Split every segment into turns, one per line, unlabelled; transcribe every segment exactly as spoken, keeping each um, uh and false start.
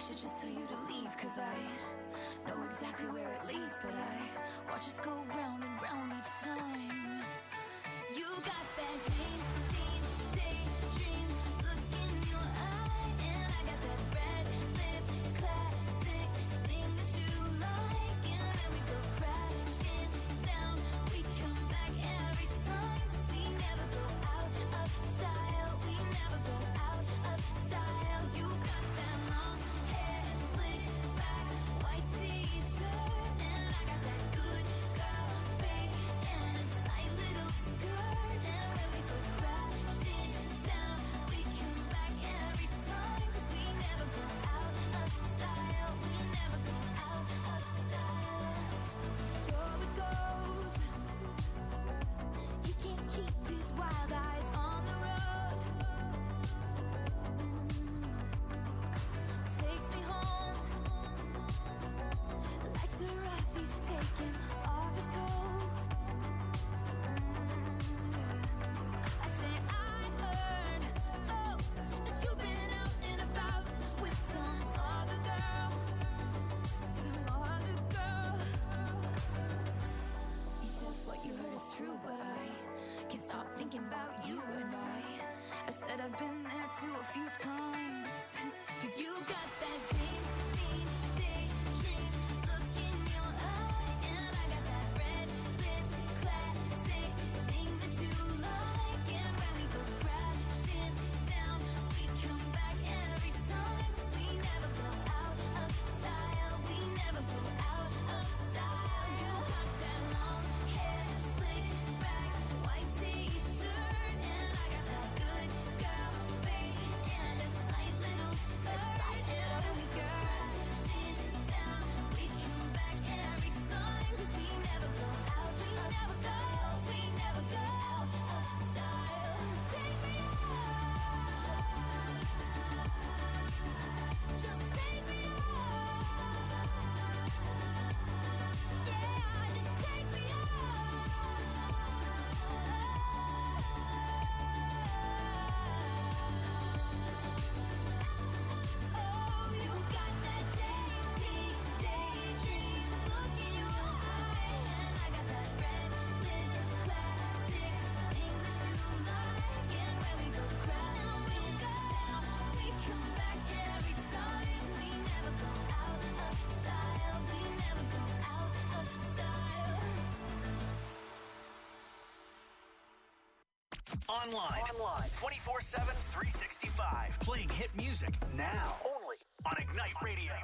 should just tell you to leave, cause I know exactly where it leads, but I watch us go round and round each time. You got that James Dean daydream look in your eye, and I got that red lip classic thing that you like, and when we go crashing down, we come back every time, 'cause we never go out of style, we never go out of style. You got that long hair slicked back, white t-shirt, and I got that good girl fade and a tight little skirt, and when we go crashing down, we come back every time, 'cause we never go out of style, we never go out of style. So it goes, he can't keep his wild eyes on the road. Takes me home, lights are off, he's taking off his coat. I say I heard, oh, that you've been out and about with some other girl, some other girl. He says what you heard is true, but I can't stop thinking about you, and I I said I've been there too a few times, 'cause you got that James Dean daydream look in your eye, and I got that red lip classic thing that you like, and when we go crashing down, we come back every time, 'cause we never go out of style, we never go out of style. You got that long hair slicked back, white t-shirt, and I got that good girl fade and a tight little skirt, and when we go crashing down, we come back every time, 'cause we never go out, we never go, we never go out of style. Take me out, just take me out, yeah, just take me out. Oh, you got that J T daydream look in your eye, and I got that red lip classic thing that you like, and when we go crashing down, we come back every time, we never go out of style, we never go out of style.
Online. Online. twenty-four seven, three sixty-five. Playing hit music now. Only on Ignite Radio.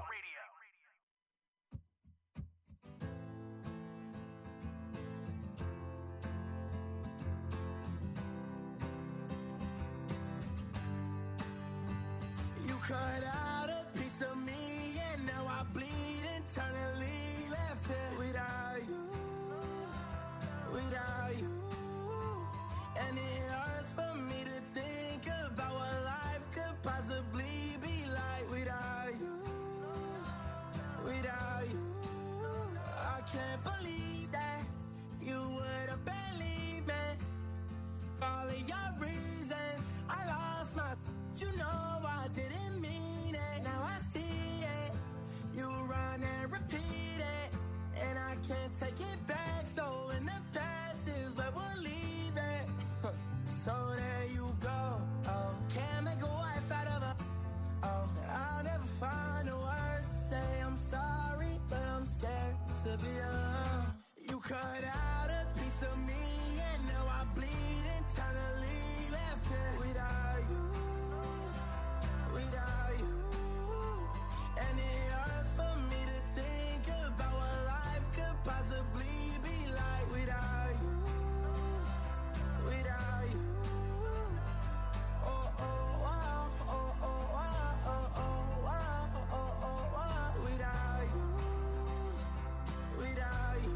You cut out a piece of me, and now I bleed internally, left here without you, without you. And it hurts for me to think about what life could possibly be like without you, without you. I can't believe that you would have believed me. All of your reasons, I lost my, you know I didn't mean it. Now I see it, you run and repeat it, and I can't take it back. So in the past is where we'll leave it. So there you go. Oh, can't make a wife out of a. Oh, I'll never find the words to say I'm sorry, but I'm scared to be alone. You cut out a piece of me, and now I bleed internally, left here without you, without you. And it hurts for me to think about what life could possibly be like without you, without you. Oh, oh, wow, oh, oh, wow, oh, oh, wow, oh, oh, wow, without you, without you.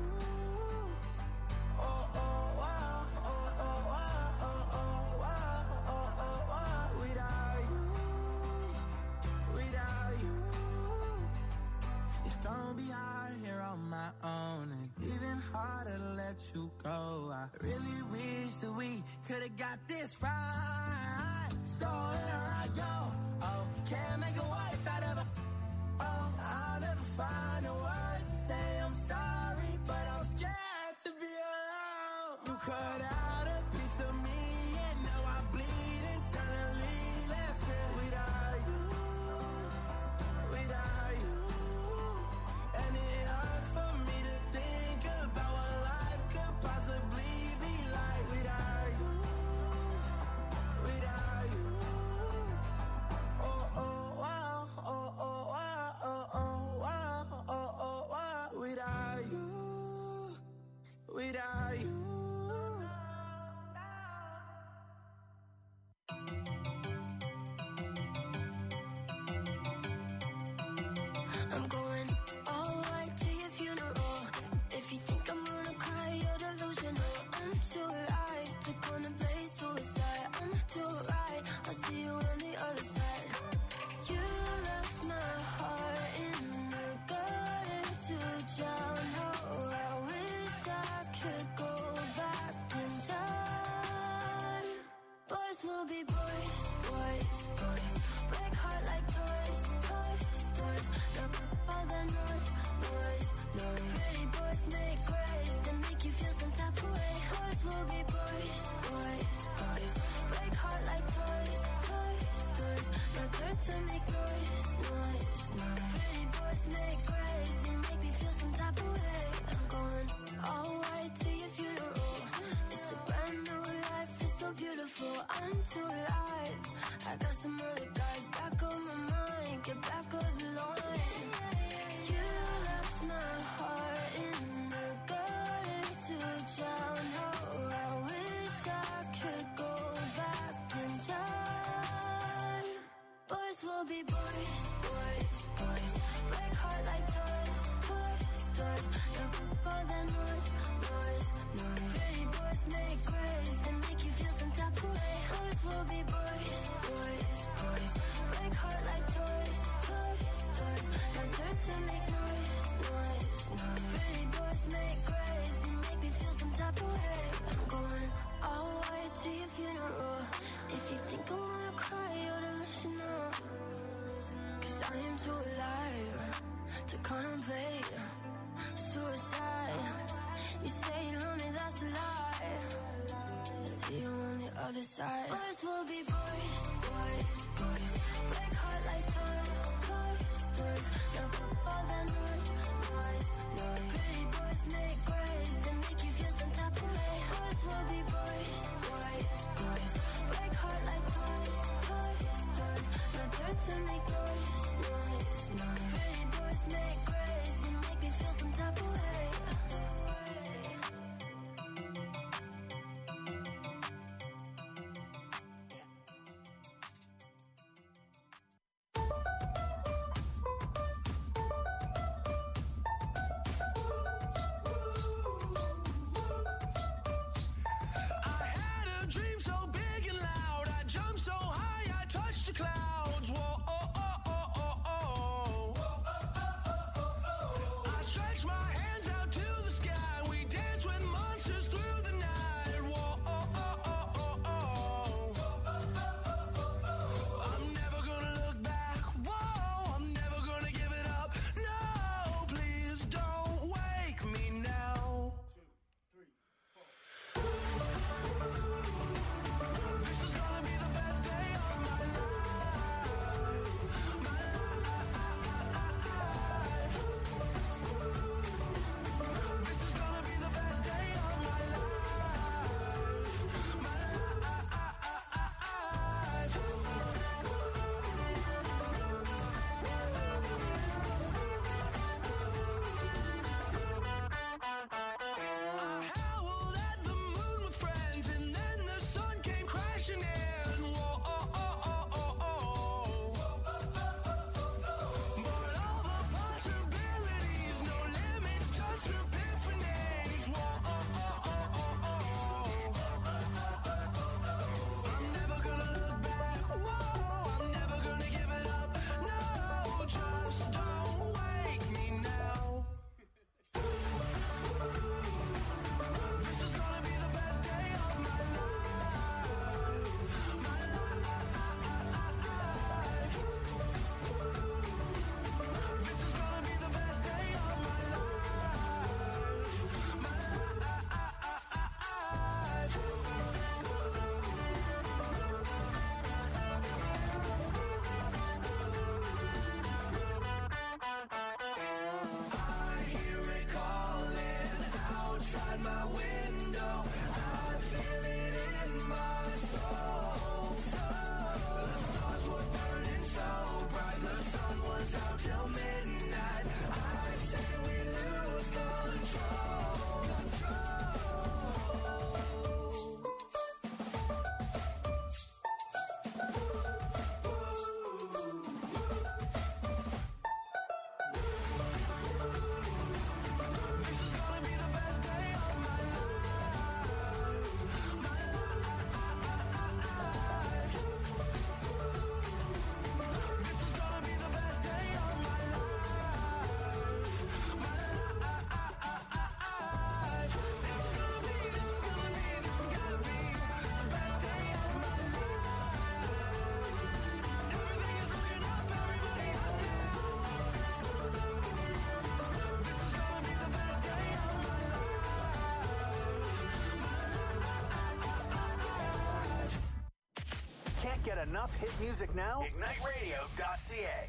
Oh, oh, wow, oh, oh, wow, oh, oh, wow, oh, oh, wow, without you, without you. It's gonna be hard here on my own, and even harder to let you go. I really wish that we could've got this right. So here I go. Oh, can't make a wife out of a.
I'm going all white to your funeral. If you think I'm gonna cry, you're delusional. I'm too alive to contemplate suicide. I'm too right, I'll see you on the other side. You left my heart in the gutter to drown. Oh, I wish I could go back in time. Boys will be boys, boys, boys. Break heart like toys, toys, toys. No, all the noise, noise, noise. Pretty boys make grace that make you feel some type of way. Boys will be boys, boys, boys. Break heart like toys, toys, toys. No turn to make noise, noise, noise. Pretty boys make grace and make me feel some type of way. I'm going all white to your funeral. It's a brand new life, it's so beautiful. I'm too alive. I got some other guys back on my mind. Get back on the line. You left my heart in the gutter to drown. Oh, I wish I could go back in time. Boys will be boys, boys, boys. Break heart like toys, toys, toys. No, all that noise, noise, noise. Pretty boys make grace and make you feel some type of way. Boys will be boys, boys, boys. Break heart like toys, toys, toys. No turn to make noise, noise, noise. Pretty boys make grace and make me feel some type of way. I'm going all white to your funeral. If you think I'm gonna cry, you're delusional. Cause I am too alive to contemplate suicide. You say you're lonely, that's a lie. See you on the other side. Boys will be boys, boys, boys. Break heart like toys, toys, toys. No, all that noise, noise, noise. Pretty boys make grace that make you feel some type of way. Boys will be boys, boys, boys. Break heart like toys, toys, toys. No turn to make noise, noise, noise. Pretty boys make grace and make me feel some type of way.
enough hit music now? ignite radio dot c a.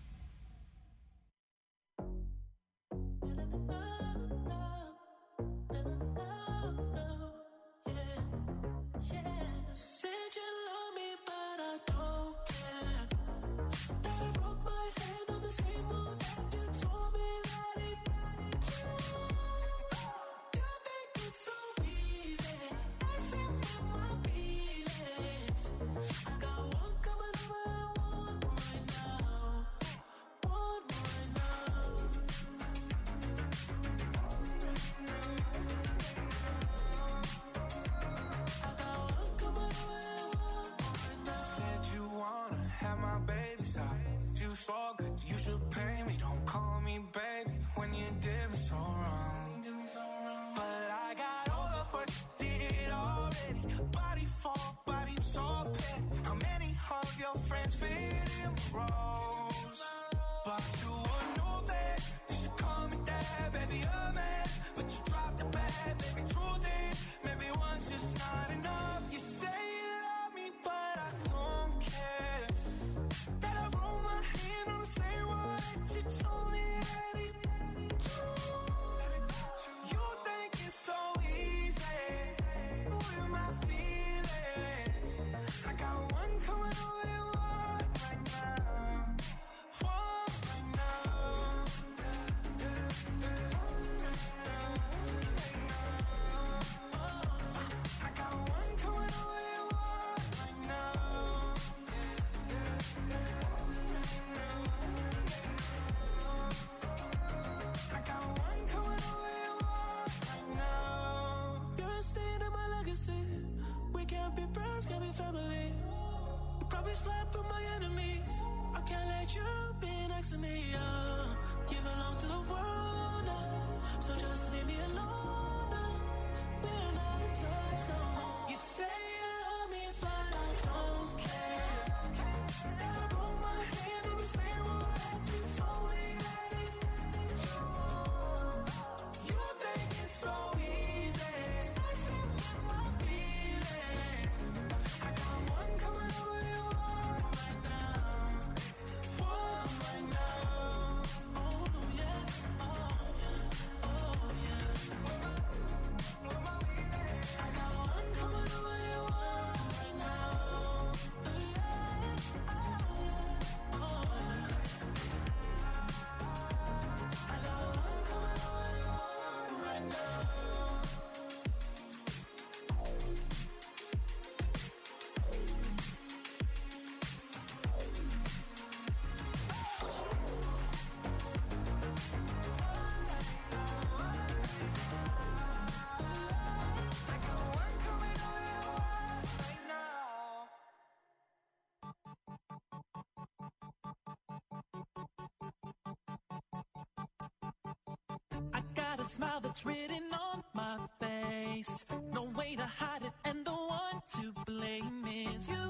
A smile that's written on my face, no way to hide it, and the one to blame is you,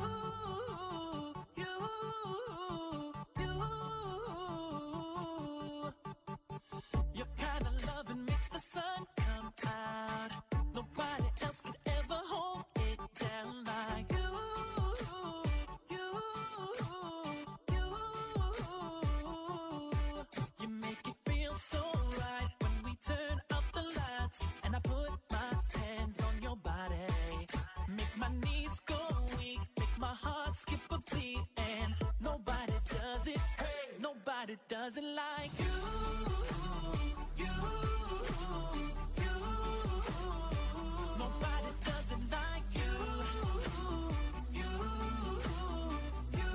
you, you. Your kind of loving makes the sun come out. Nobody else could ever hold it down like you, you, you. You make it feel so right. Turn up the lights and I put my hands on your body. Make my knees go weak, make my heart skip a beat. And nobody does it, hey, nobody does it like you, you, you. Nobody does it like you, you, you.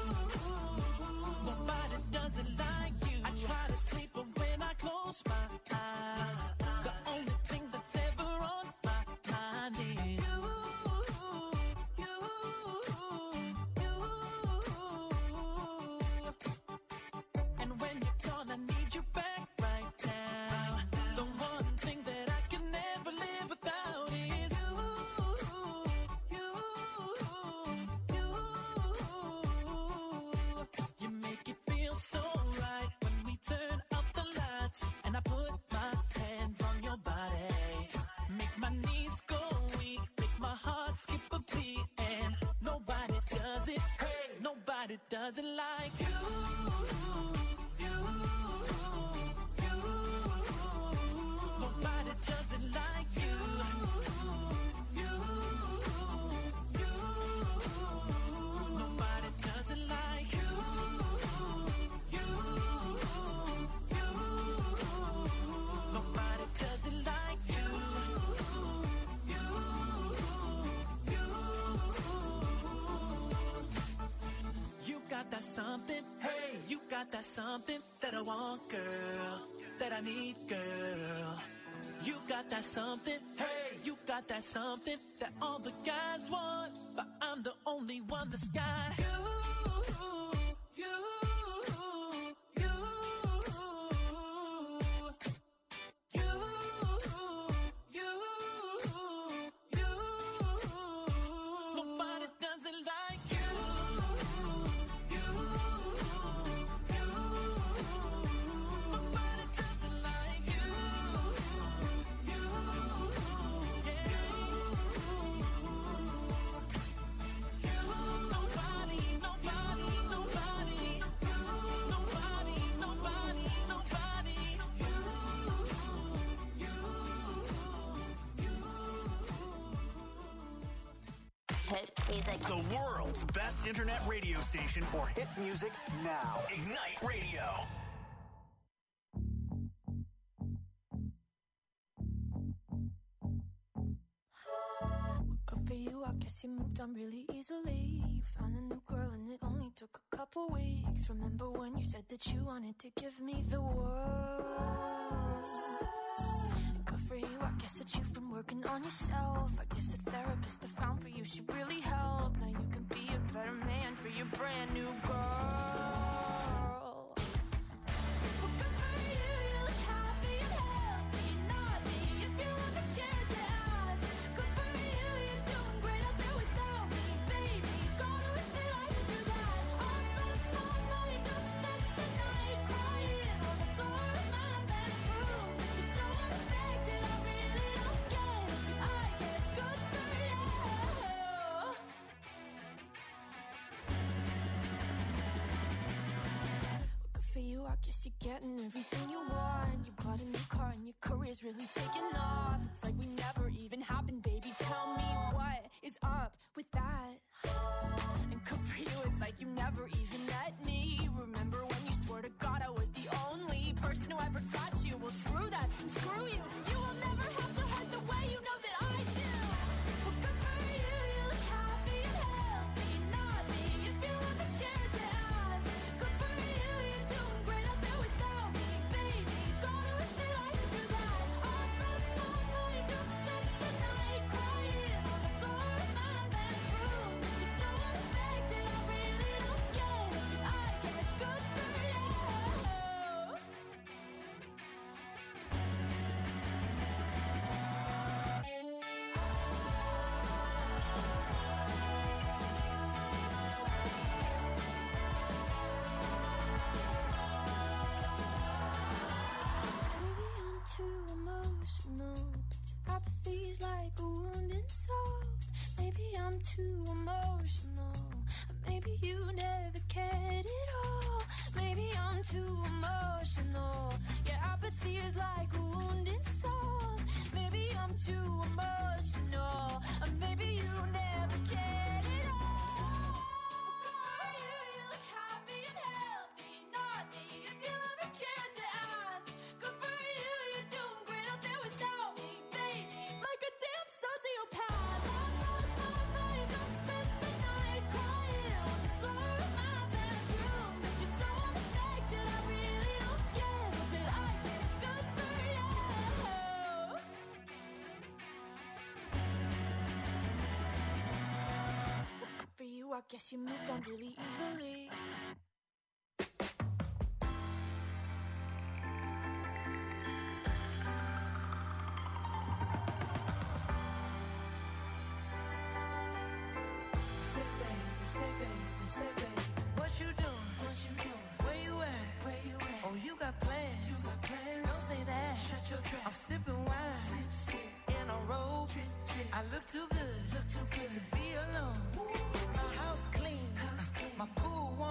Nobody does it like you. I try to sleep, but when I close my eyes, the only thing that's ever on my mind is you, you, you. And when you're gone, I need you back. does it like you. You, you. Nobody does it like you. You, you. Nobody does it like you. You, you. Nobody does it like you. You, you. You got that something, hey, you got that something that I want, girl, that I need, girl. You got that something, hey, you got that something that all the guys want, but I'm the only one that's got you, you, you, you, you, you. Nobody does it like you.
Hit music.
The world's best internet radio station for hit music now. Ignite Radio.
Good for you, I guess you moved on really easily. You found a new girl and it only took a couple weeks. Remember when you said that you wanted to give me the world? And good for you, I guess that you've been working on yourself. I guess the therapist I found for you should really help. Now you can be a better man for your brand new girl. Well, good for you, you look happy and healthy. Not me, if you ever cared to ask. Good for you, you're doing great out there without me, baby. Gotta wish that I could do that. I lost my mind, I've spent the night crying on the floor of my bedroom. But you're so unaffected, I really don't get it. But I guess good for you. Good for you, I guess you're getting everything you want. You bought a new car and your career's really taking off. It's like we never even happened, baby. Tell me what is up with that. And good for you, it's like you never even met me. Remember when you swore to God I was the only person who ever got you? Well, screw that, screw you. You will never have to hurt the way you know that I do. Well, good for you, you look happy and healthy. Not me, if you ever cared to ask. Good for you, you're doing great out there without me, baby. Gotta wish that I could do that. I lost my mind, I've spent the night crying on the floor of my bedroom. But you're so unaffected, I really don't get it. But I guess good for you. Maybe I'm too emotional, but your apathy's like a wound inside. Maybe I'm too emotional, or maybe you never cared at all. Maybe I'm too emotional, your apathy is like a wound inside. Maybe I'm too emotional, or maybe you never cared at all. You, you look happy and healthy, not me, if you ever cared to ask. Good for you, you're doing great out there without me, baby. Like a damn sociopath. I lost my mind, I've spent the night crying on the floor of my bedroom. But you're so unaffected, I really don't get it. But I guess good for you. Well, good for you, I guess you moved on really easily.
Say baby, say baby, say baby. What you doing? What you doing? Where you at? Where you at? Oh, you got plans. You got plans. Don't say that. Shut your trap. I'm sipping wine. Sip, sip. In a robe. Drip, drip. I look too good. Look too good to be alone. My house clean. House clean. My pool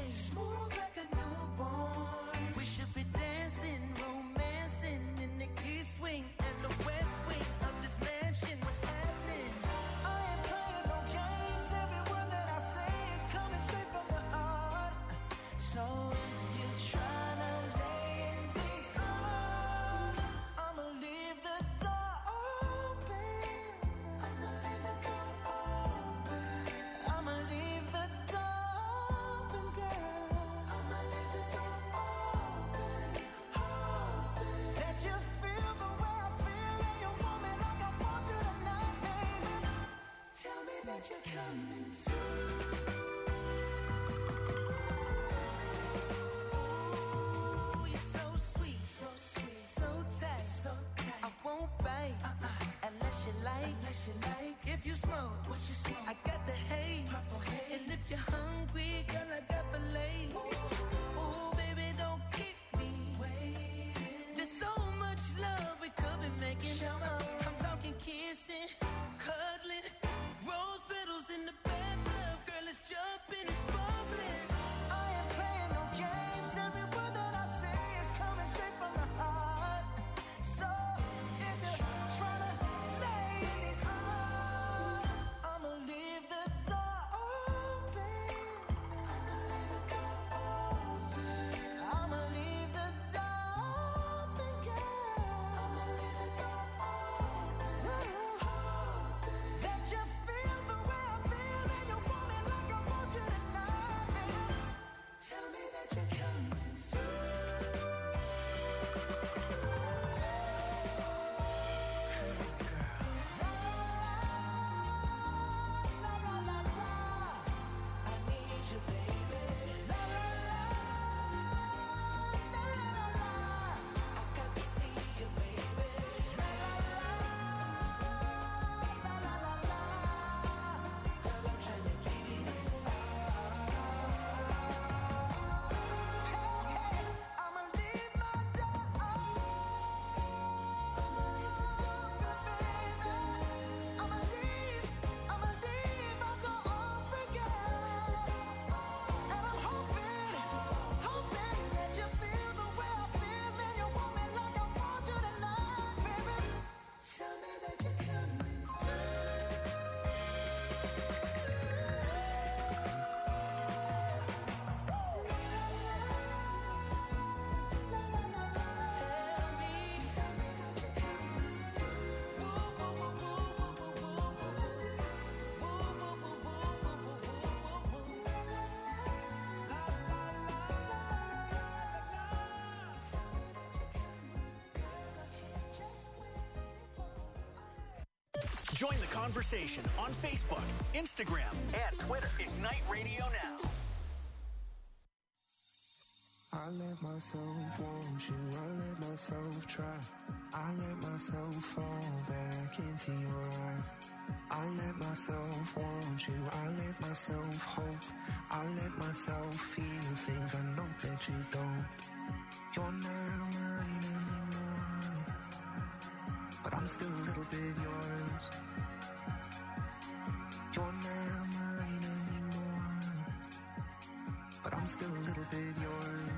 thing. Smooth like a newborn. We should be dancing, romancing in the east wing and the west wing of this mansion. What's happening? I ain't playing no games. Every word that I say is coming straight from the heart. So if you're trying to lay in these arms, I'ma leave the door open. I'ma leave the door open. I'ma leave the door open, girl. I'ma leave the door open, open. Let you feel the way I feel, and you want me like I want you tonight, baby. Tell me that you're coming through. Ooh, you're so sweet, so sweet, so tight, so tight. I won't bite uh-uh. unless you like, unless you like. If you smoke, what you smoke? I got the haze, purple haze. And if you're hungry, girl, I got fillets. Ooh, baby, don't keep me waiting. There's so much love we could be making. I'm talking kissing, cuddling, rose petals in the bathtub. Girl, it's jumping, it's bubbling. I ain't playing no games. Every word that I say is coming straight from the heart. So if you're trying to lay in these arms, I'ma leave the door open. I'ma leave the door open. I'ma leave the door open, girl. I'ma leave the door open. Let you feel the way I feel, and you want me like I want you tonight, baby. Tell me that you're coming through. La la la la, I need you, baby. La la la, la la la la, I got to see you, baby. La la la, la la la la, girl, I'm trying to give you this. I'ma leave my door open. I'ma leave the door open, baby. I'ma leave, I'ma leave my door open, girl. And I'm hoping, hoping that you feel the way I feel, and you want me like I want you tonight, baby. Tell me that you're coming
Join the conversation on Facebook, Instagram, and Twitter. Ignite Radio Now.
I let myself want you, I let myself try. I let myself fall back into your eyes. I let myself want you, I let myself hope. I let myself feel things I know that you don't. You're not mine anymore, but I'm still a little bit yours. You're not mine anymore, but I'm still a little bit yours.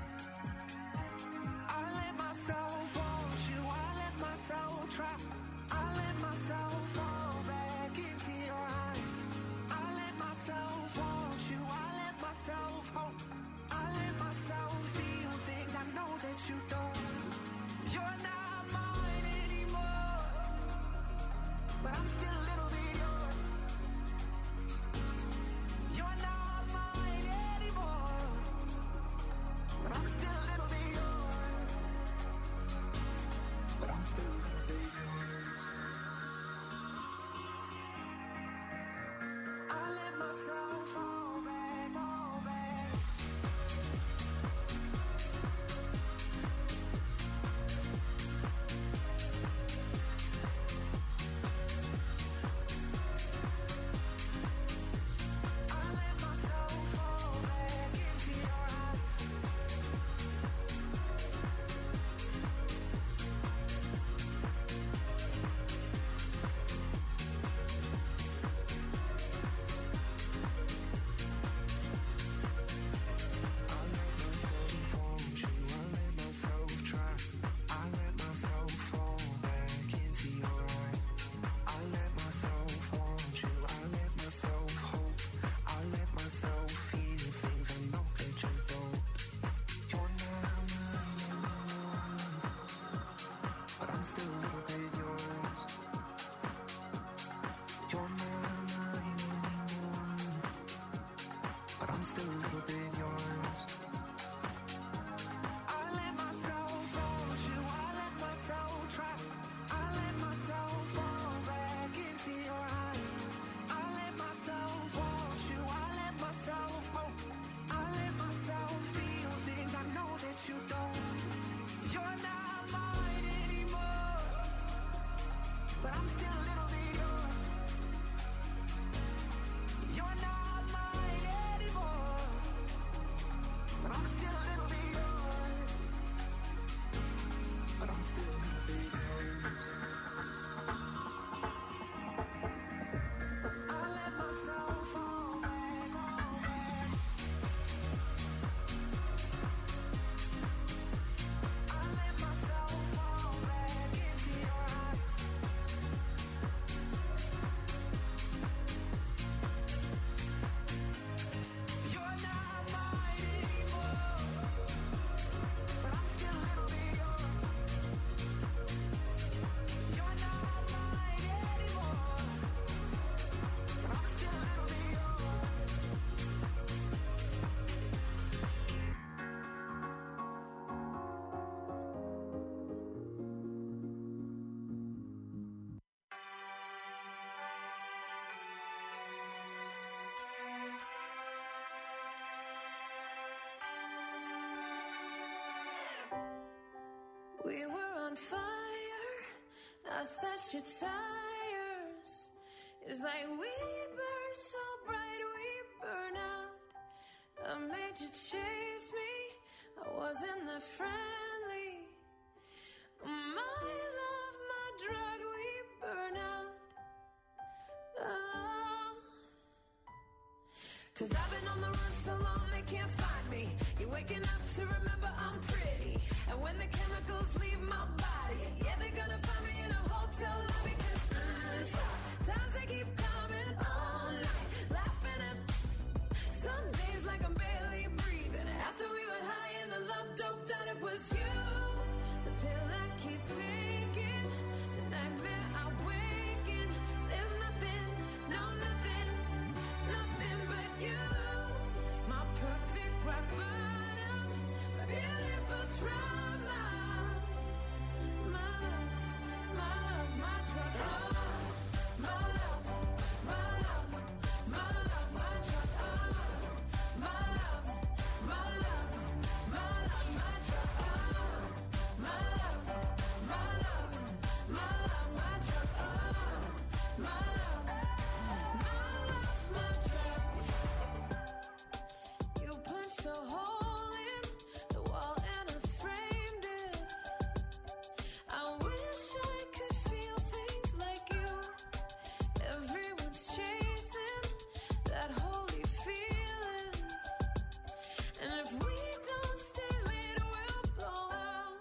I let myself want you, I let myself try. I let myself fall back into your eyes. I let myself want you, I let myself hope. I let myself feel things I know that you don't. You're not mine anymore, but I'm still a little bit yours. You're not mine anymore,
We were on fire. I slashed your tires. It's like we burn so bright, we burn out. I made you chase me. I wasn't that friendly. My love, my drug, we burn out. Oh. Cause I've been on the run so long they can't find me. You're waking up to remember I'm pretty. And when the chemicals leave my body, yeah, they're gonna find me in a hotel lobby. Cause mm, times they keep coming all night, laughing at some days like I'm barely breathing. After we were high and the love doped out, it was you. The pill I keep taking, the nightmare I wake in. There's nothing, no nothing, nothing but you. My perfect rock bottom, my beautiful trauma. My love, my love, my drug. Oh, my love, my love, my love, my drug. Oh, my love, my love, my love, my drug. Oh, my love, my love, my love, my drug. Oh, my love, my love, my drug. You punched a hole in the wall and I framed it. I wish I could feel things like you. Everyone's chasing that holy feeling. And if we don't stay late, we'll blow out,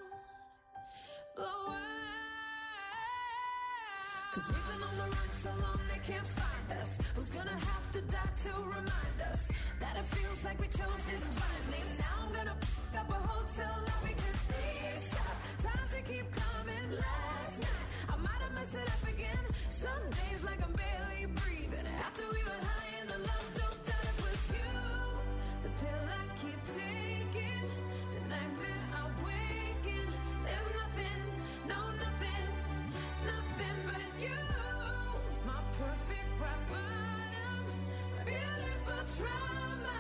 blow out. Cause we've been on the run so long they can't find us. Who's gonna have to die to remind us that it feels like we chose this blindly? Now I'm gonna f*** up a hotel lobby. Cause these tough times they keep coming. Last night I might have messed it up again. Some days like I'm barely breathing. After we were high and the love doped out, it was you. The pill I keep taking, the nightmare I wake in. There's nothing, no nothing, nothing but you. My perfect rock bottom, my beautiful trauma.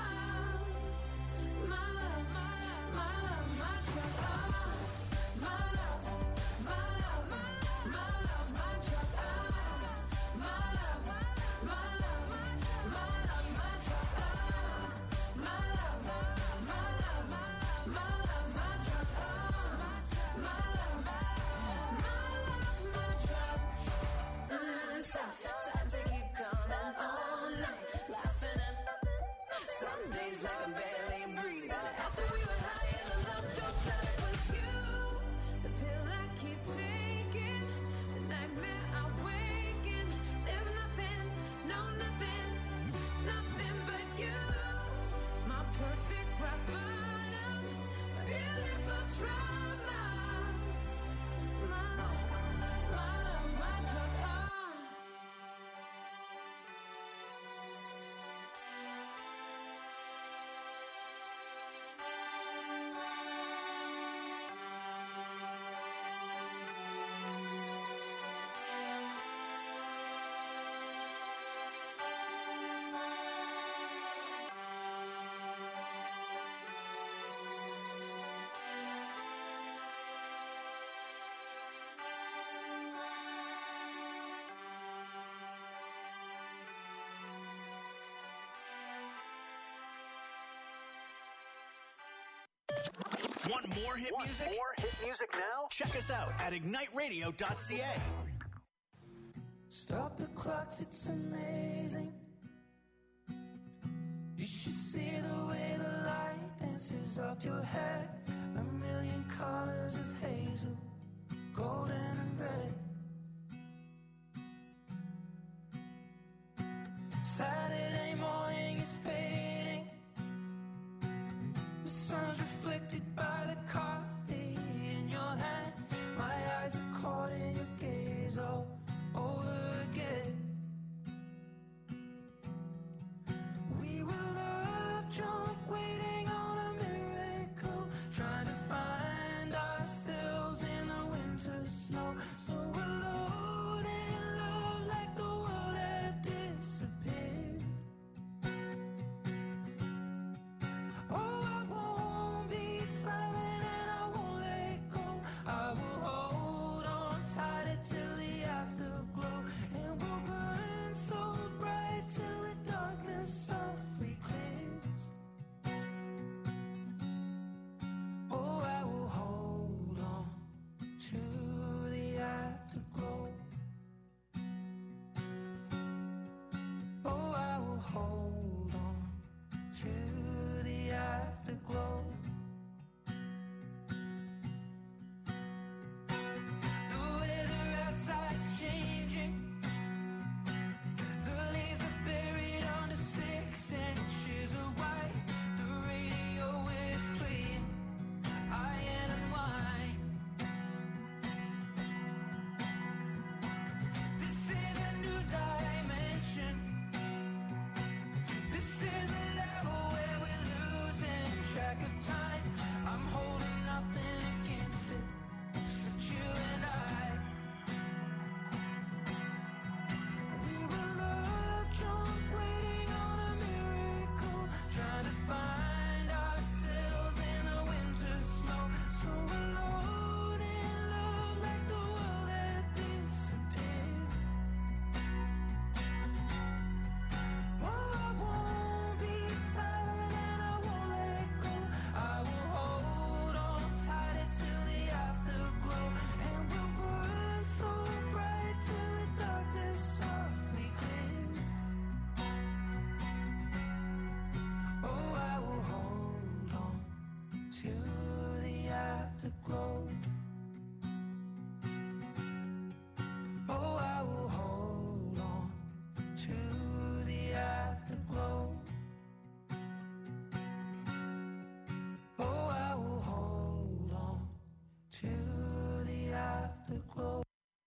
My love, my love, my drug. Oh, my love, my love, my love, my drug. Oh, my love, my love, my love, my drug. Oh, my love, my love, my love, my drug. Oh, my love, my love, my drug. Mm, tough times they keep coming all night, laughing at some days like I'm barely breathing. After we were high and the love doped out, it was you. The pill I keep taking, the nightmare I wake in. There's nothing, no nothing, nothing but you. My perfect rock bottom, my beautiful trauma. My love, my love, my drug. Oh.
Want more hit
Want
music?
more hit music now?
Check us out at ignite radio dot c a.
Stop the clocks, it's amazing. You should see the way the light dances up your hair. A million colors of hazel, golden and red. Saturday morning is fading. The sun's reflected by the coffee in your hand. My eyes are caught in your gaze all over again. We were love drunk, waiting on a miracle, trying to find ourselves in the winter snow. So track of time. I'm holding nothing against it. Except you and I. We were love drunk, waiting on a miracle, trying to find ourselves in the winter snow. So alone in love, like the world had disappeared. Oh, I won't be silent and I won't let go. I will hold on tight till the afterglow, and we'll burn so bright till the darkness softly clears. Oh, I will hold on to the afterglow. Oh, I will hold on to the afterglow. Oh, I will hold on to the afterglow.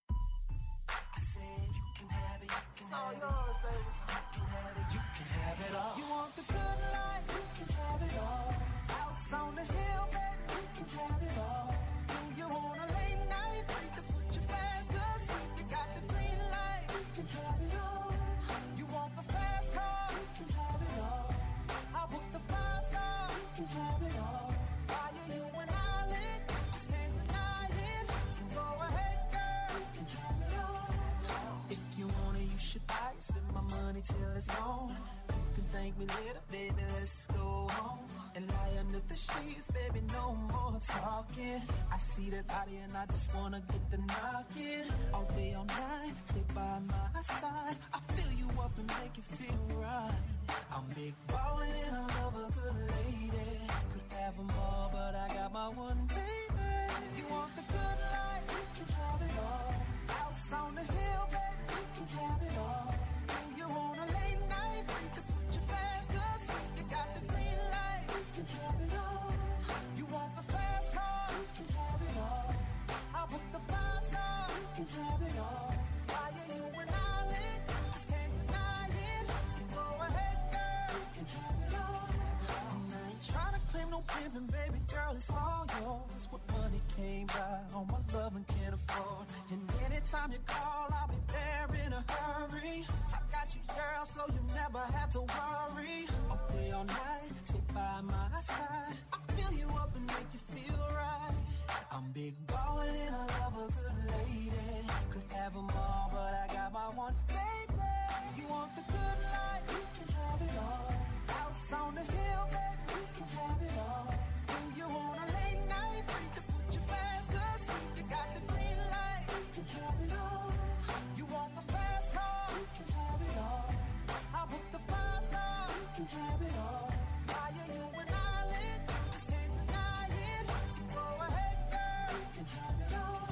I said you can have it, you can it's all yours, baby. You can have it, you can have it all. You want the good life, you can have it all. House on the hill, baby, you can have it all. Do you want a late night to put you fast asleep? You got the green light, you can have it all. You want the fast car, you can have it all. I'll book the five star, you can have it all. Why are you an island? Just can't deny it. So go ahead, girl, you can have it all. If you want it, you should buy it. Spend my money till it's gone. You can thank me later, baby, let's go home and lie under the sheets, baby, no more talking. I see that body and I just wanna get the knocking. All day, all night, stay by my side. I fill you up and make you feel right. I'm big ballin' and I love a good lady. Could have them all, but I got my one baby. You want the good life, you can have it all. House on the hill, baby, you can have it all. Do you want a late night to put you fast asleep? You got the green light, you can have it all. You want the fast car, you can have it all. I'll book the five star, you can have it all. Why are you an island? Just can't deny it. So go ahead, girl, you can have it all. And I ain't trying to claim no pimpin', baby girl, it's all yours. What money came by, all my love and can't afford. And anytime you call, I'll be there in a hurry. I got you, girl, so you never have to worry. All day, all night, stay by my side. I fill you up and make you feel right. I'm big ballin' and I love a good lady. Could have them all, but I got my one baby. You want the good life, you can have it all. House on the hill, baby, you can have it all. Do you want a late night to put you fast asleep? You got the green light, you can have it all. You want the fast car, you can have it all. I'll book the five star, you can have it all. Why are you an island? Just can't deny it. So go ahead, girl, you can have it all.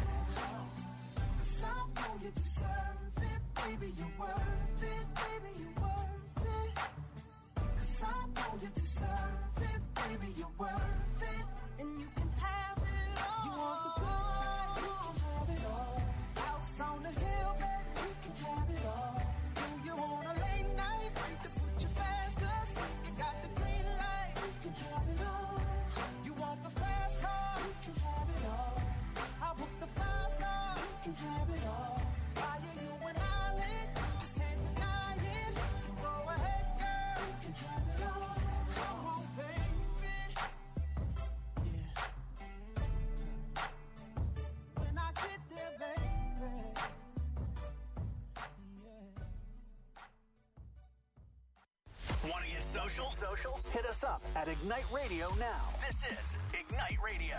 'Cause I know you deserve it, baby, you're worth it, baby, you're worth it. 'Cause I know you deserve it, baby, you're worth it. And you can have it all. You want the good life, you can have it all. House on the hill, baby, you can have it all. Do you want a late night to put you fast asleep? You got the green light, you can have it all. You want the fast car, you can have it all. I'll book the five star, you can have it all. Why are you an island? Just can't deny it. So go ahead, girl, you can have it all. Come on, baby. Yeah. When I get there, baby. Yeah.
Want to get social? Social? Hit us up at Ignite Radio now. This is Ignite Radio.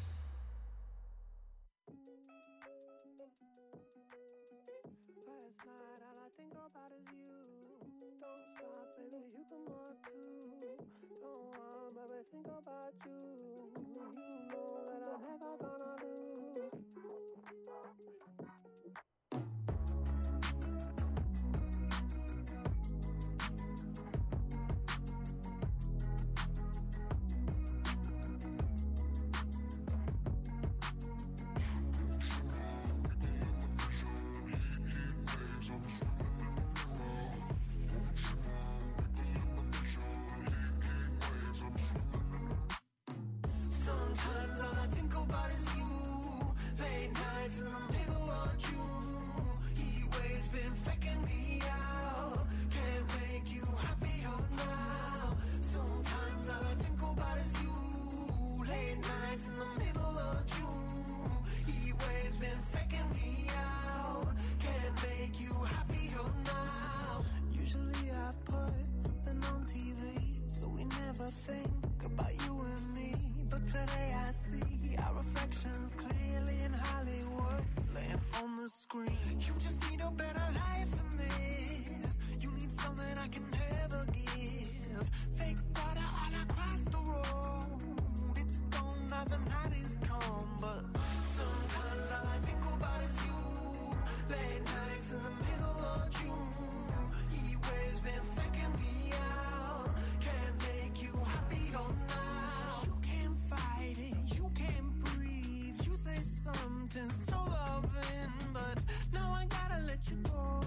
Last night, all I think about is you. Don't stop, baby, you can walk too. Don't want, baby, think about you. You know that I'm never gonna lose.
Late nights in the middle of June. He waves been faking me out. Can't make you happier now. Sometimes all I think about is you. Late nights in the middle of June. He waves been faking me out. Can't make you happier now. Usually I put something on T V, so we never think about you and me. But today I see our reflections clearly in Hollywood, laying on the screen. You just need a better life than this. You need something I can never give. Fake water all across the road. It's gone now, the night is come. But sometimes all I think about is you. Late nights in the middle of June. He waves been faking me out. Can't make you happier now. You can't fight it, you can't breathe. You say something so loving, but now I gotta let you go.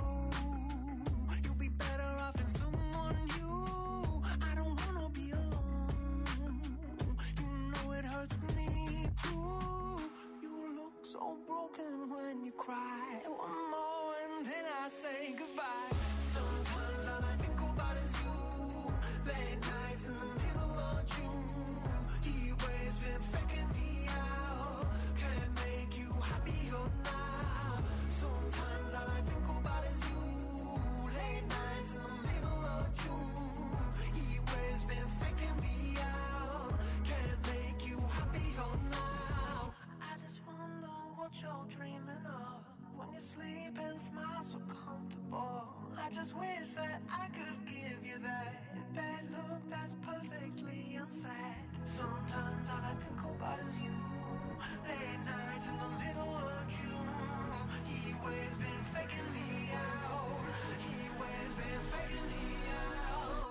You'll be better off in someone new. I don't wanna be alone. You know it hurts me too. You look so broken when you cry. One more and then I say goodbye. Sometimes all I think about is you. Late nights in the middle of June. He waves been faking me out. Can't make you happier now. Sometimes all I think about is you. Late nights in the middle of June. He waves been faking me out. Can't make you happier now. I just wonder what you're dreaming of when you sleep and smile so comfortable. I just wish that I could give you that bad look that's perfectly unsaid. Sometimes all I think about is you. Late nights in the middle of June. He waves been faking me out. He waves been faking me out.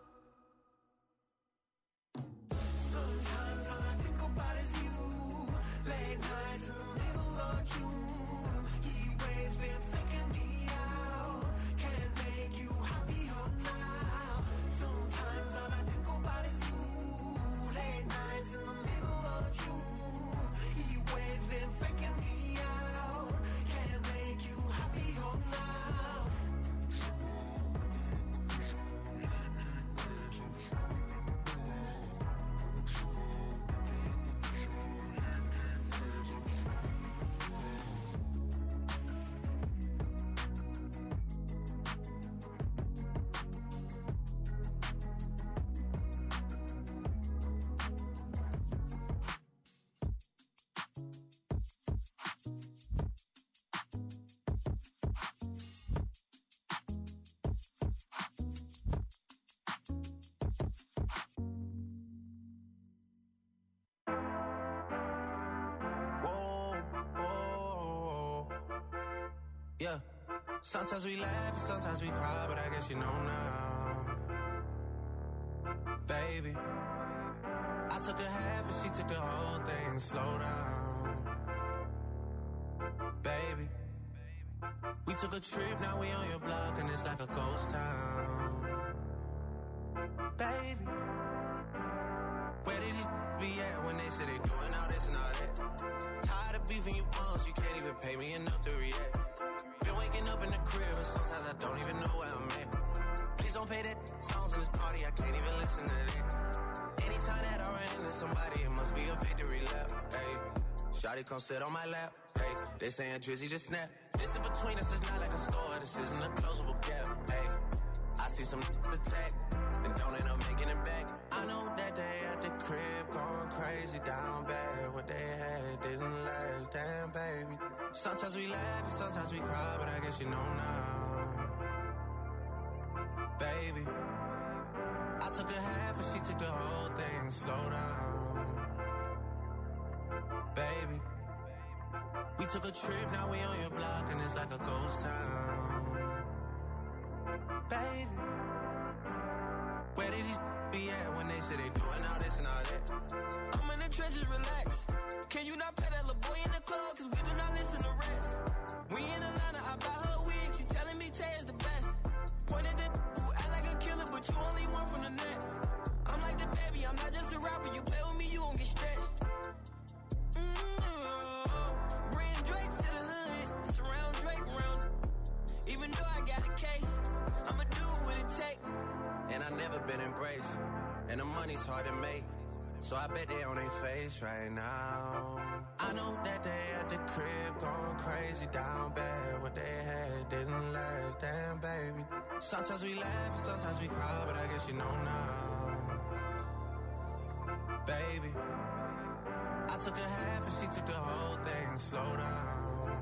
Sometimes all I think about is you. Late nights in the middle of June. He waves been faking me out. Can't make you happier now. Sometimes all I think about is you. Late nights in the middle of June. He waves been faking me out. Can't make you happier now.
Whoa, whoa, yeah. Sometimes we laugh and sometimes we cry, but I guess you know now, baby. I took a half and she took the whole thing. Slow down, baby. We took a trip, now we on your block and it's like a ghost town, baby. Where did these be at when they say they doing all this and all that? Tired of beefing you bums, you can't even pay me enough to react. Been waking up in the crib and sometimes I don't even know where I'm at. Please don't pay that songs in this party, I can't even listen to that. Anytime that I run into somebody, it must be a victory lap. Hey, shawty come sit on my lap. Hey, they saying Drizzy just snap. This in between us is not like a store, this isn't a closable gap. Hey, I see some attack and don't end up making it back. I know that they at the crib going crazy down bad. What they had didn't last, damn baby. Sometimes we laugh and sometimes we cry, but I guess you know now, baby. I took a half and she took the whole thing. Slow down, baby. We took a trip, now we on your block and it's like a ghost town, baby. Where did these be at when they say they doing all this and all that?
I'm in the trenches, relax. Can you not pet that little boy in the club? Cause we do not listen to rest. We in Atlanta, I buy her wig. She telling me Tay is the best. Pointed at who act like a killer, but you only one from the net. I'm like the baby, I'm not just a rapper. You play with me, you gon' get stretched. Mm-hmm. Bring
race. And the money's hard to make, so I bet they on their face right now. I know that they at the crib going crazy down bad. What they had didn't last, damn baby. Sometimes we laugh and sometimes we cry, but I guess you know now. Baby, I took a half and she took the whole thing. Slow down,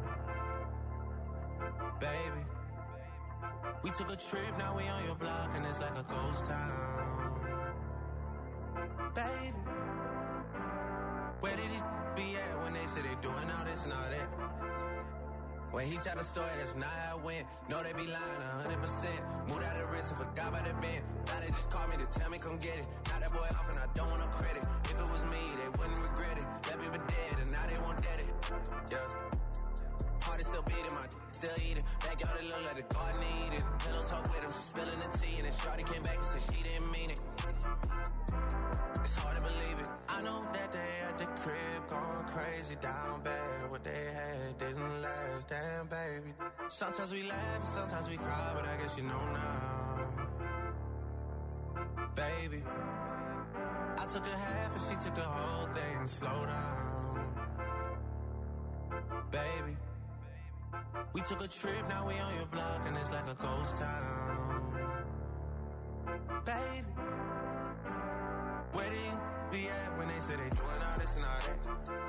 baby. We took a trip, now we on your block and it's like a ghost town. Baby, where did these be at when they say they doing all this and all that? When he tell the story, that's not how it went. No, they be lying one hundred percent. Moved out of the wrist and forgot about the bend. Now they just called me to tell me come get it. Now that boy off and I don't want no credit. If it was me, they wouldn't regret it. Let me be dead and now they won't dead it. Yeah. Heart is still beating, my still eating. Backyard it look like the garden eating. Pillow talk with him, she spilling the tea. And then Shorty came back and said she didn't mean it. It's hard to believe it. I know that they at the crib going crazy down bad. What they had didn't last, damn baby. Sometimes we laugh and sometimes we cry, but I guess you know now. Baby, I took a half and she took the whole thing. Slow down, baby. We took a trip, now we on your block and it's like a ghost town. Baby, where do you be at when they say they doing all this and all that?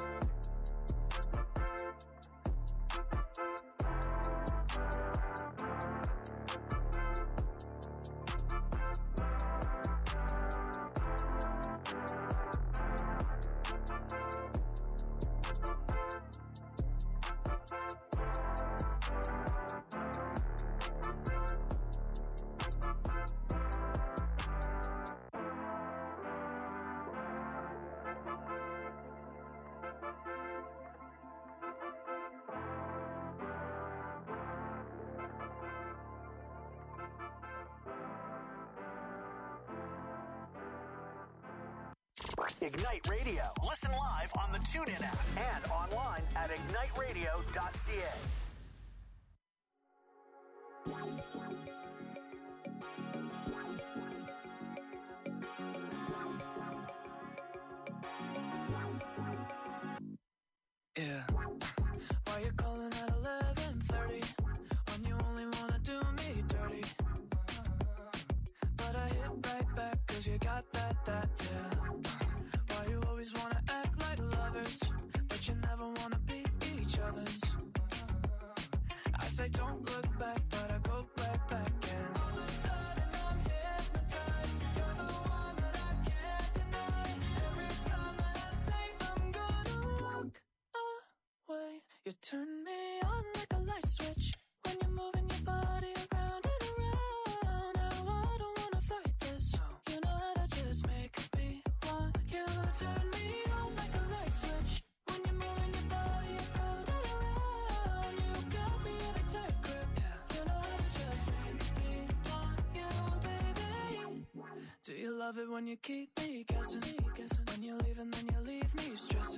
Ignite Radio. Listen live on the TuneIn app and online at ignite radio dot c a.
Yeah. Why you calling at eleven thirty when you only wanna do me dirty? But I hit right back cause you got that, that, yeah. Why you always wanna act like lovers, but you never wanna be each other's? I say don't look back, but I go right back and all of a sudden I'm hypnotized. You're the one that I can't deny. Every time that I say I'm gonna walk away, you turn me on like a light switch when you're moving your body around and around. Now I don't wanna fight this. You know how to just make me want you. Turn me on like a light switch when you're moving your body around and around. You got me in a tight grip. You know how to just make me want you, baby. Do you love it when you keep me guessing? When you leave and then you leave me stressing.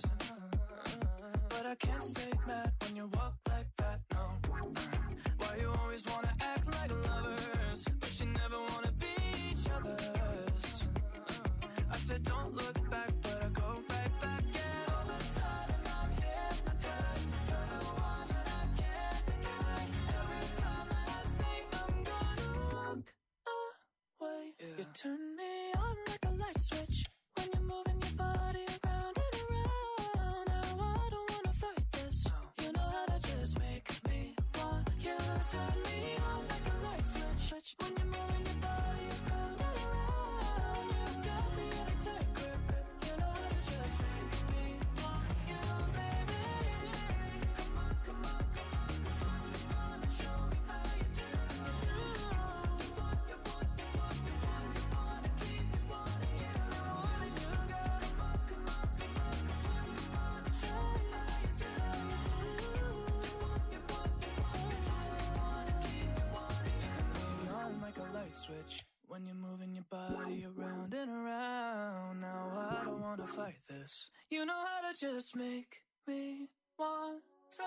But I can't stay mad when you walk like that, no. Why you always wanna act like lovers, but you never wanna be each other's? I said don't look back, but I go right back and all of a sudden I'm hypnotized. You're the one that I can't deny. Every time that I say I'm gonna walk away, you turn me on like a light switch when you're moving your body around and around. Now I don't wanna fight this. You know how to just make me want you. Turn me on like a light switch when you're moving your body around and around. You got me in a tight grip. You know how to just make me want you, baby. Come on, come on, come on, come on, come on and show me how you do. Do you want, you want, you want, you want, you wanna keep me wanting you. You wanna do, girl. Come on, come on, come on, come on, come on and show me how you do. You want, you want, you want, you want, you wanna keep me wanting you. Turn me on like a light switch when you're moving your body around and around. Now I don't wanna fight this. You know how to just make me want to.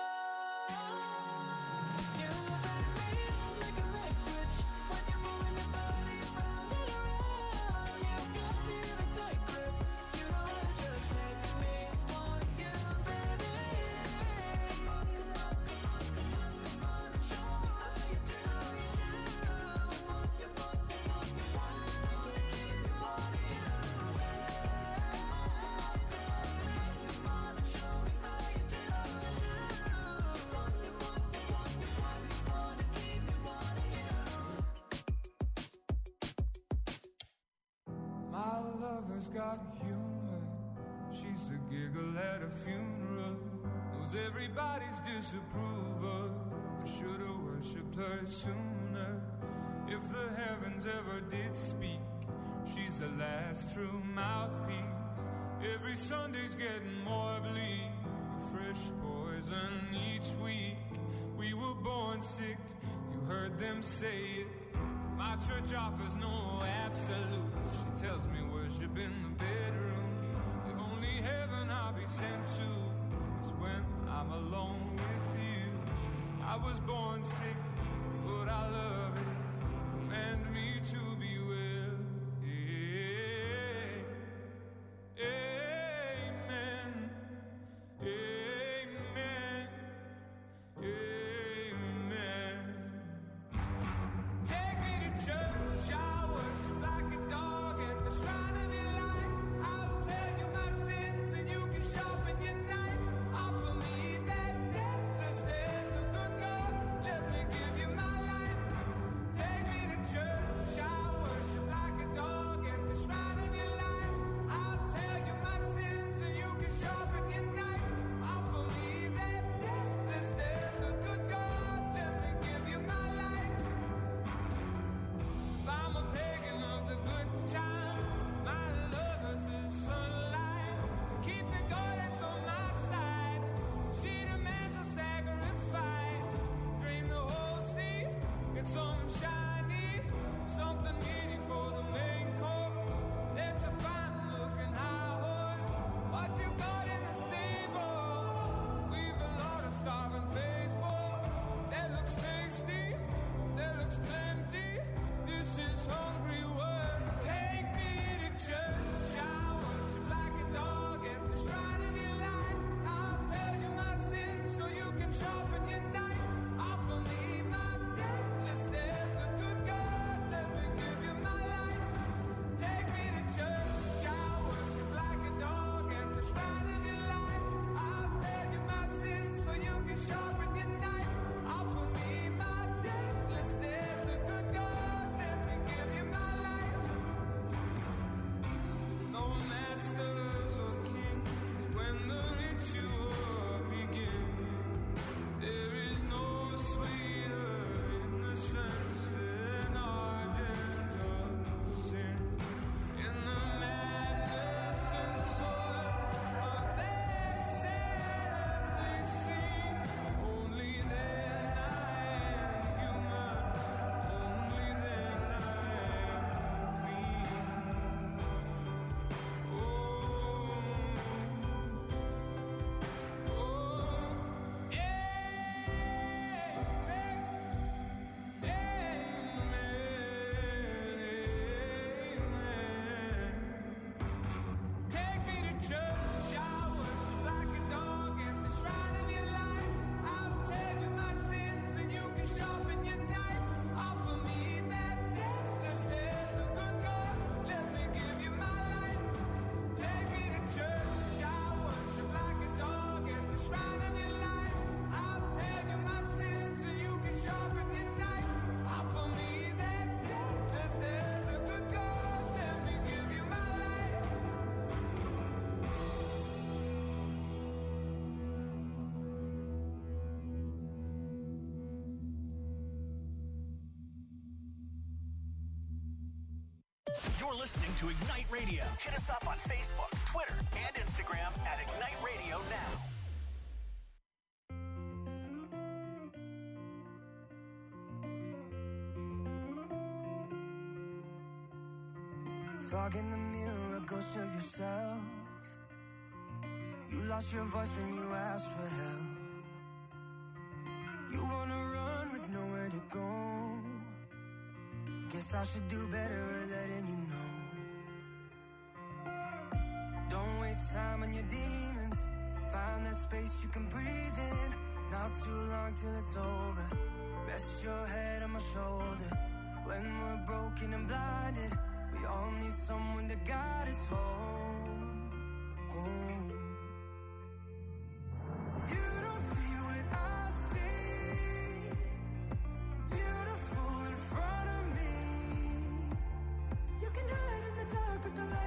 You turn me on like a light switch when you're moving your body around and around.
My lover's got humor. She's the giggle at a funeral. Knows everybody's disapproval. I should've worshipped her sooner. If the heavens ever did speak, she's the last true mouthpiece. Every Sunday's getting more bleak. A fresh poison each week. We were born sick, you heard them say it. My church offers no absolutes. She tells me worship in the bedroom. The only heaven I'll be sent to is when I'm alone with you. I was born sick, but I love it. Command me to be well. Amen. Amen. Amen. Take me to church, I worship like a dog at the shrine of your light. I'll tell you my sins and you can sharpen your knife. Offer me that deathless death, the good God, let me give you my life. Take me to church, I worship like a dog at the shrine of your life. I'll tell you my sins and you can sharpen your knife. Offer me that deathless death, the good God, let me give you my life. If I'm a pagan of the good time, my lover's the sunlight. Keep the goddess on my side. She demands a sacrifice. Drain the whole sea, get some shiny, something meaty for the main course. Let's a fine looking high horse. What you got in the stable? We've a lot of starving faithful. That looks tasty, that looks plenty. This is hungry work. Take me to church. I worship like a dog at the shrine of your life. I'll tell you my sins so you can sharpen your knife. Offer me my deathless death, the good God, let me give you my life. Take me to church. I worship like a dog at the shrine of your life. I'll tell you my sins so you can sharpen your knife. Offer me my deathless death, the good God, let me give you my life. No masters or kings when the ritual begins. There is no sweeter innocence than ardent of sin. In the madness and soil of that sadly scene, only then I am human. Only then I am clean. Oh, oh, amen, amen. Take me to church, I worship like a dog at the shrine of your life. I'll tell you my sins and you can sharpen your knife. Offer me that deathless death, the good God, let me give you my life. Take me to church, I worship like a dog at the shrine of your life. I'll tell you my sins and you can sharpen your knife. Offer me that deathless death, the good God, let me give you my life.
You're listening to Ignite Radio. Hit us up on Facebook, Twitter, and Instagram at Ignite Radio Now.
Fog in the mirror, a ghost of yourself. You lost your voice when you asked for help. You wanna run with nowhere to go. Guess I should do better at letting you know. Don't waste time on your demons. Find that space you can breathe in. Not too long till it's over. Rest your head on my shoulder. When we're broken and blinded, we all need someone to guide us home, home. You don't see what I see. Beautiful in front of me. You can hide in the dark, but the light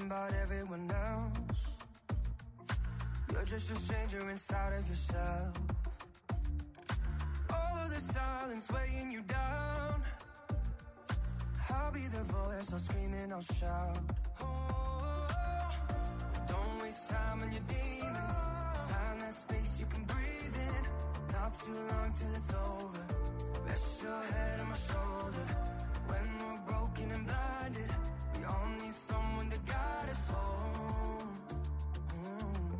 about everyone else. You're just a stranger inside of yourself. All of the silence weighing you down. I'll be the voice, I'll scream and I'll shout. Oh, don't waste time on your demons. Find that space you can breathe in. Not too long till it's over. Rest your head on my shoulder. When we're broken and blinded, we all need someone to guide us home. Mm.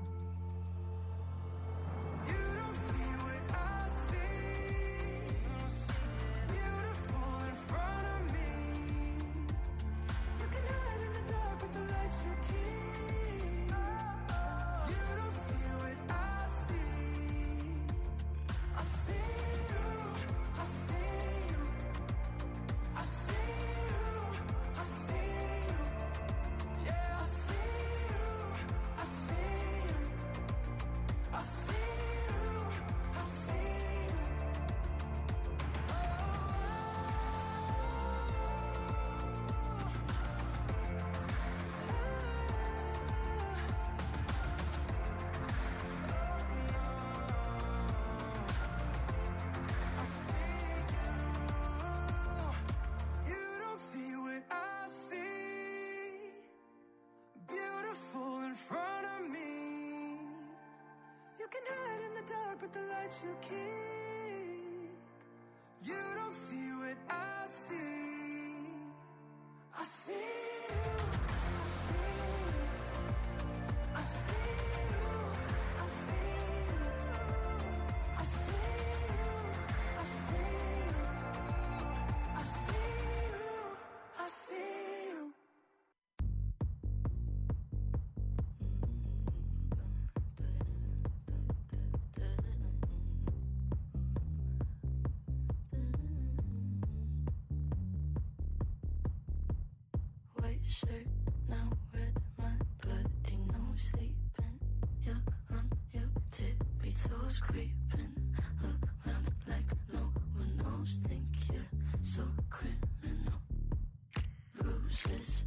You don't see what I see. Beautiful in front of me. You can hide in the dark with the lights you keep. You don't see what I see. I see you, I see you, I see you, I see you. Yeah, I see you, I see you, I see you, I see you. You don't see what I see. Beautiful in front of me. You can hide in the dark with the lights you keep. You don't see what I see. I see you. I see you. I see you. I see you. I see you. I see you. I see you.
White shirt, now red, my bloody nose sleeping. You're on your tippy toes, creeping around like no one knows. Think you're so criminal. Bruises